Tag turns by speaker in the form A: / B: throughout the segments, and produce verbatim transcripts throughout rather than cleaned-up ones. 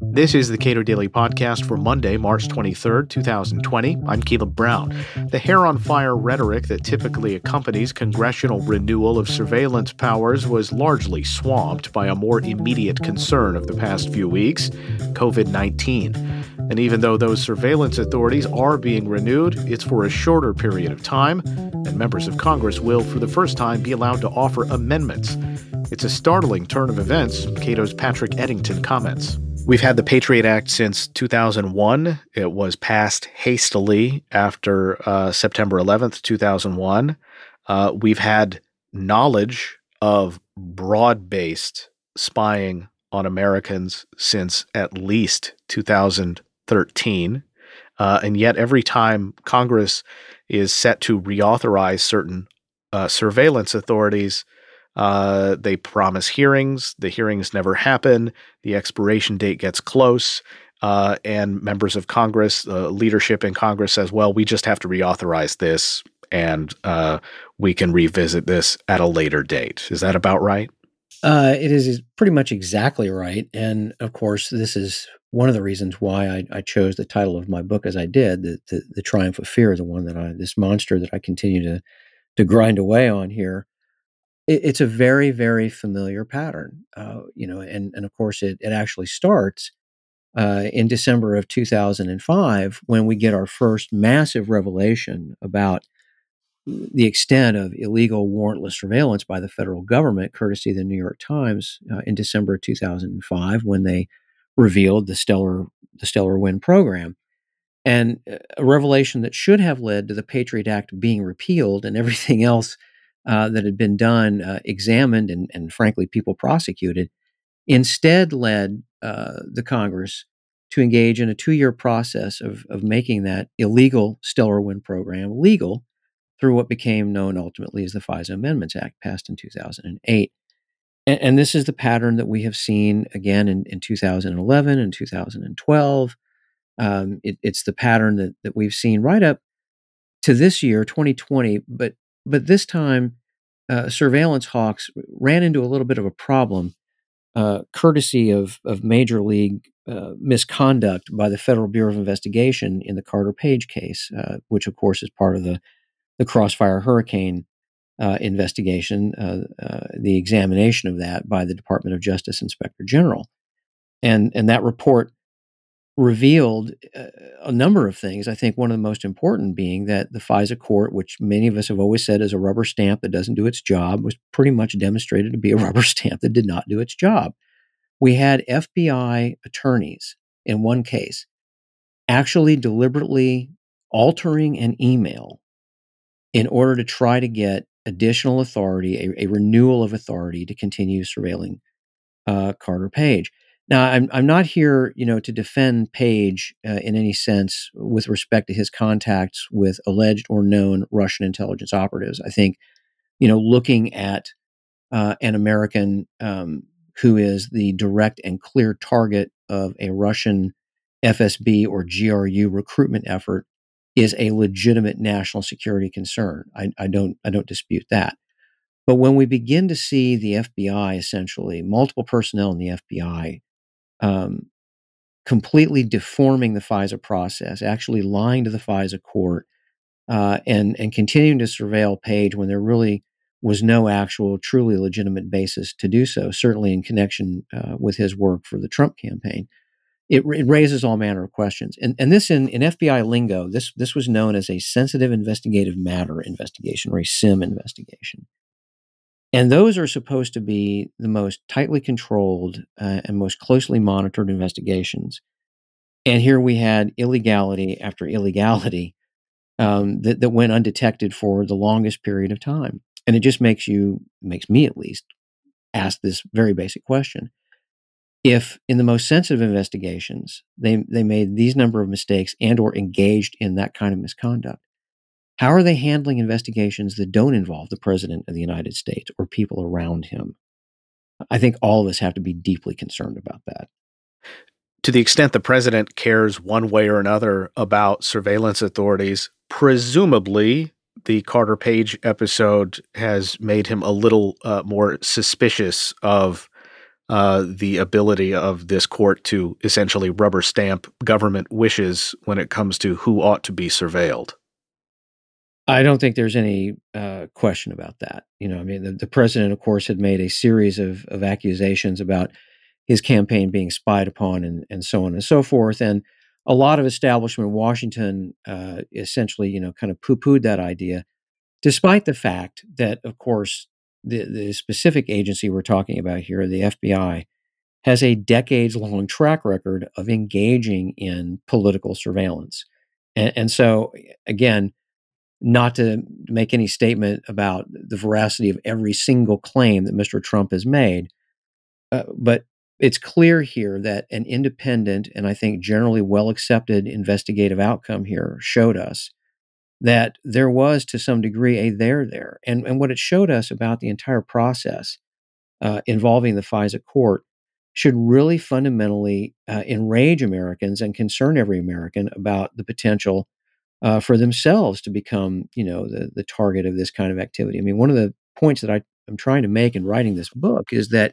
A: This is the Cato Daily Podcast for Monday, March twenty-third, twenty twenty. I'm Caleb Brown. The hair-on-fire rhetoric that typically accompanies congressional renewal of surveillance powers was largely swamped by a more immediate concern of the past few weeks, covid nineteen. And even though those surveillance authorities are being renewed, it's for a shorter period of time, and members of Congress will, for the first time, be allowed to offer amendments. It's a startling turn of events, Cato's Patrick Eddington comments. We've had the Patriot Act since two thousand one. It was passed hastily after uh, September eleventh, two thousand one. Uh, we've had knowledge of broad-based spying on Americans since at least two thousand thirteen. Uh, and yet every time Congress is set to reauthorize certain uh, surveillance authorities, Uh, they promise hearings. The hearings never happen. The expiration date gets close. Uh, and members of Congress, uh, leadership in Congress says, well, we just have to reauthorize this and uh, we can revisit this at a later date. Is that about right?
B: Uh, it is pretty much exactly right. And of course, this is one of the reasons why I, I chose the title of my book as I did, the, the, the Triumph of Fear, the one that I, this monster that I continue to, to grind away on here. It's a very, very familiar pattern, uh, you know, and, and of course it, it actually starts uh, in December of two thousand five when we get our first massive revelation about the extent of illegal warrantless surveillance by the federal government, courtesy of the New York Times, uh, in December of two thousand five when they revealed the Stellar the Stellar Wind program. And a revelation that should have led to the Patriot Act being repealed and everything else Uh, that had been done, uh, examined, and, and frankly, people prosecuted, instead led uh, the Congress to engage in a two-year process of, of making that illegal Stellar Wind program legal through what became known ultimately as the FISA Amendments Act, passed in two thousand eight. And, and this is the pattern that we have seen again in, in two thousand eleven and two thousand twelve. Um, it, it's the pattern that, that we've seen right up to this year, twenty twenty, but But this time, uh, surveillance hawks ran into a little bit of a problem, uh, courtesy of, of major league uh, misconduct by the Federal Bureau of Investigation in the Carter Page case, uh, which, of course, is part of the, the Crossfire Hurricane uh, investigation, uh, uh, the examination of that by the Department of Justice Inspector General. And, and that report revealed uh, a number of things. I think one of the most important being that the FISA court, which many of us have always said is a rubber stamp that doesn't do its job, was pretty much demonstrated to be a rubber stamp that did not do its job. We had F B I attorneys in one case actually deliberately altering an email in order to try to get additional authority, a, a renewal of authority to continue surveilling uh, Carter Page. Now, I'm I'm not here, you know, to defend Page uh, in any sense with respect to his contacts with alleged or known Russian intelligence operatives. I think, you know, looking at uh, an American um, who is the direct and clear target of a Russian F S B or G R U recruitment effort is a legitimate national security concern. I, I don't I don't dispute that. But when we begin to see the F B I, essentially multiple personnel in the F B I, Um, completely deforming the FISA process, actually lying to the FISA court, uh, and and continuing to surveil Page when there really was no actual, truly legitimate basis to do so. Certainly in connection uh, with his work for the Trump campaign, it, it raises all manner of questions. And and this in, in F B I lingo, this this was known as a sensitive investigative matter investigation or a S I M investigation. And those are supposed to be the most tightly controlled uh, and most closely monitored investigations. And here we had illegality after illegality um, that, that went undetected for the longest period of time. And it just makes you, makes me at least, ask this very basic question. If in the most sensitive investigations, they, they made these number of mistakes and or engaged in that kind of misconduct, how are they handling investigations that don't involve the President of the United States or people around him? I think all of us have to be deeply concerned about that.
A: To the extent the president cares one way or another about surveillance authorities, presumably the Carter Page episode has made him a little uh, more suspicious of uh, the ability of this court to essentially rubber stamp government wishes when it comes to who ought to be surveilled.
B: I don't think there's any uh, question about that. You know, I mean, the, the president, of course, had made a series of, of accusations about his campaign being spied upon and, and so on and so forth. And a lot of establishment in Washington uh, essentially, you know, kind of poo-pooed that idea, despite the fact that, of course, the, the specific agency we're talking about here, the F B I, has a decades-long track record of engaging in political surveillance. And, and so, again, not to make any statement about the veracity of every single claim that Mister Trump has made, uh, but it's clear here that an independent and I think generally well accepted investigative outcome here showed us that there was to some degree a there there. And, and what it showed us about the entire process uh, involving the FISA court should really fundamentally uh, enrage Americans and concern every American about the potential uh, for themselves to become, you know, the the target of this kind of activity. I mean, one of the points that I, I'm trying to make in writing this book is that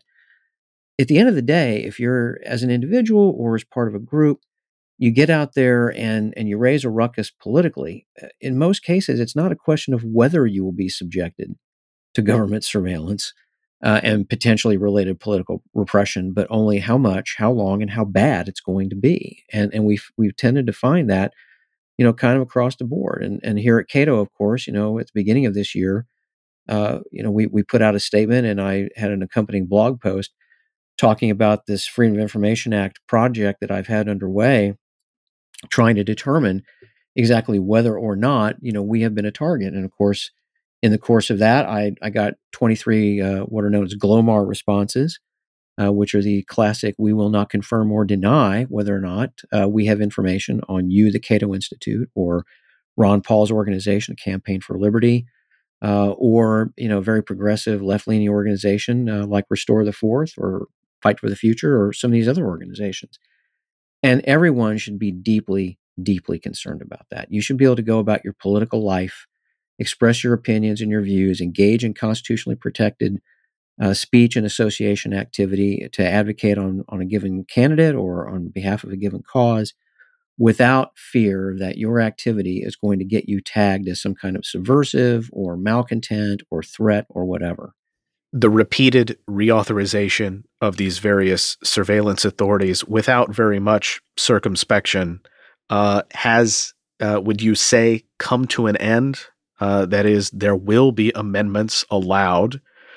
B: at the end of the day, if you're as an individual or as part of a group, you get out there and and you raise a ruckus politically. uh, In most cases, it's not a question of whether you will be subjected to government surveillance uh, and potentially related political repression, but only how much, how long, and how bad it's going to be. And and we've we've tended to find that, you know, kind of across the board. And and here at Cato, of course, you know, at the beginning of this year, uh, you know, we we put out a statement, and I had an accompanying blog post talking about this Freedom of Information Act project that I've had underway, trying to determine exactly whether or not, you know, we have been a target. And of course, in the course of that, I I got twenty-three uh, what are known as GLOMAR responses, uh, which are the classic "we will not confirm or deny whether or not uh, we have information on you, the Cato Institute, or Ron Paul's organization, Campaign for Liberty, uh, or, you know, very progressive left-leaning organization uh, like Restore the Fourth or Fight for the Future or some of these other organizations." And everyone should be deeply, deeply concerned about that. You should be able to go about your political life, express your opinions and your views, engage in constitutionally protected uh, speech and association activity to advocate on, on a given candidate or on behalf of a given cause without fear that your activity is going to get you tagged as some kind of subversive or malcontent or threat or whatever.
A: The repeated reauthorization of these various surveillance authorities without very much circumspection uh, has, uh, would you say, come to an end? Uh, that is, there will be amendments allowed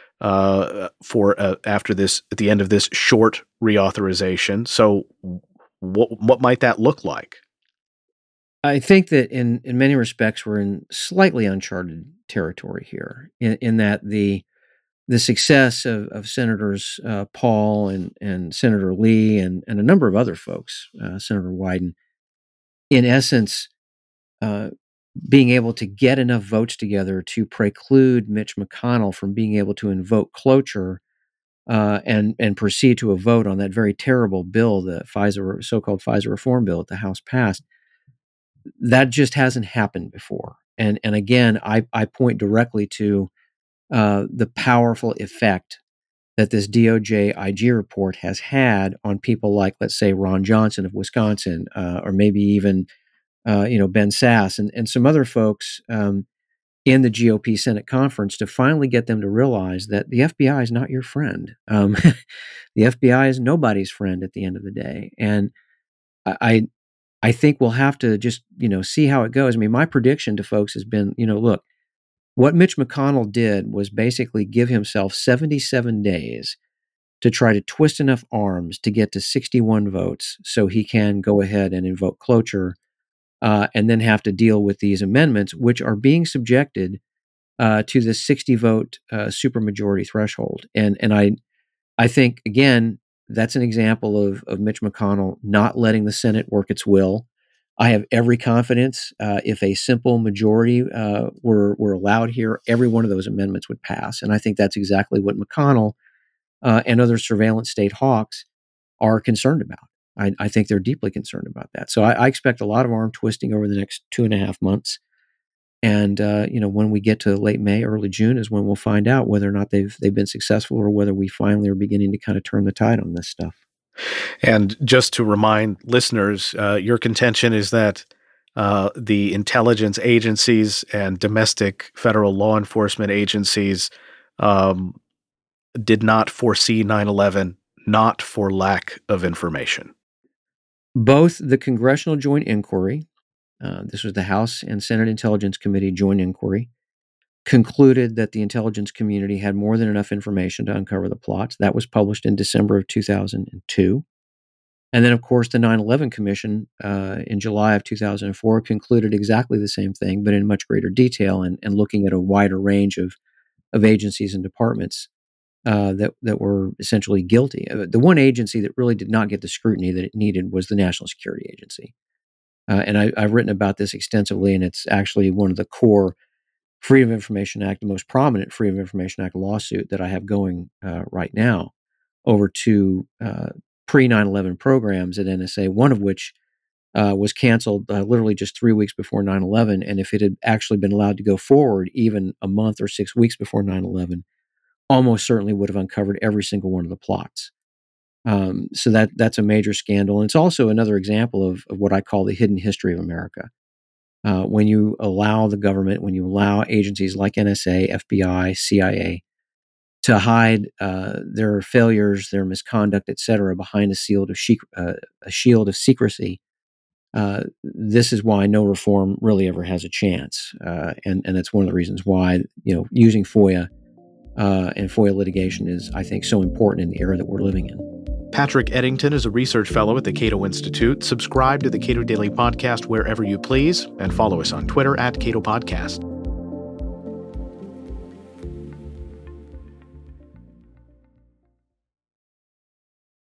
A: uh, for uh, after this, at the end of this short reauthorization. So, what what might that look like?
B: I think that in in many respects we're in slightly uncharted territory here, in, in that the the success of, of Senators uh, Paul and and Senator Lee and and a number of other folks, uh, Senator Wyden, in essence, uh, being able to get enough votes together to preclude Mitch McConnell from being able to invoke cloture uh, and and proceed to a vote on that very terrible bill, the FISA so-called FISA reform bill that the House passed. That just hasn't happened before. And and again, I I point directly to uh, the powerful effect that this D O J I G report has had on people like, let's say, Ron Johnson of Wisconsin, uh, or maybe even uh, you know, Ben Sass and and some other folks um, in the G O P Senate conference, to finally get them to realize that the F B I is not your friend. Um, the F B I is nobody's friend at the end of the day, and I I think we'll have to just, you know, see how it goes. I mean, my prediction to folks has been, you know, look, what Mitch McConnell did was basically give himself seventy-seven days to try to twist enough arms to get to sixty-one votes so he can go ahead and invoke cloture uh, and then have to deal with these amendments, which are being subjected uh, to the sixty vote uh, supermajority threshold. And, and I, I think, again, that's an example of, of Mitch McConnell not letting the Senate work its will. I have every confidence uh, if a simple majority uh, were were allowed here, every one of those amendments would pass. And I think that's exactly what McConnell uh, and other surveillance state hawks are concerned about. I, I think they're deeply concerned about that. So I, I expect a lot of arm twisting over the next two and a half months. And uh, you know, when we get to late May, early June is when we'll find out whether or not they've they've been successful or whether we finally are beginning to kind of turn the tide on this stuff.
A: And just to remind listeners, uh, your contention is that uh, the intelligence agencies and domestic federal law enforcement agencies um, did not foresee nine eleven, not for lack of information.
B: Both the Congressional Joint Inquiry, uh, this was the House and Senate Intelligence Committee Joint Inquiry, concluded that the intelligence community had more than enough information to uncover the plots. That was published in December of two thousand two. And then, of course, the nine eleven Commission uh, in July of two thousand four concluded exactly the same thing, but in much greater detail and, and looking at a wider range of, of agencies and departments uh, that, that were essentially guilty. Uh, the one agency that really did not get the scrutiny that it needed was the National Security Agency. Uh, and I, I've written about this extensively, and it's actually one of the core Freedom of Information Act, the most prominent Freedom of Information Act lawsuit that I have going uh, right now over two uh, pre nine eleven programs at N S A, one of which uh, was canceled uh, literally just three weeks before nine eleven. And if it had actually been allowed to go forward even a month or six weeks before nine eleven, almost certainly would have uncovered every single one of the plots. Um, so that that's a major scandal. And it's also another example of, of what I call the hidden history of America. Uh, when you allow the government, when you allow agencies like N S A, F B I, C I A to hide uh, their failures, their misconduct, et cetera, behind a shield of, she- uh, a shield of secrecy, uh, this is why no reform really ever has a chance. Uh, and, and that's one of the reasons why, you know, using FOIA uh, and FOIA litigation is, I think, so important in the era that we're living in.
A: Patrick Eddington is a research fellow at the Cato Institute. Subscribe to the Cato Daily Podcast wherever you please, and follow us on Twitter at Cato Podcast.